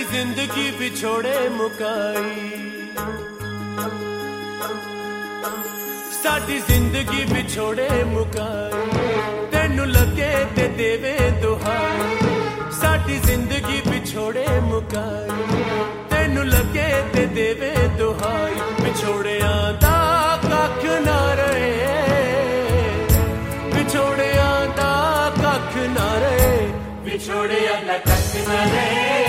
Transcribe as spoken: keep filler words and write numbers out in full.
जिंदगी विछोड़े मुकाई, साडी जिंदगी विछोड़े मुकाई, तेनू लगे ते देवे दुहाई। साडी जिंदगी विछोड़े मुकाई, तेनू लगे ते देवे दुहाई। विछोड़िया दा कख ना रहे, विछोड़िया दा कख ना रहे, विछोड़िया दा कख ना रहे।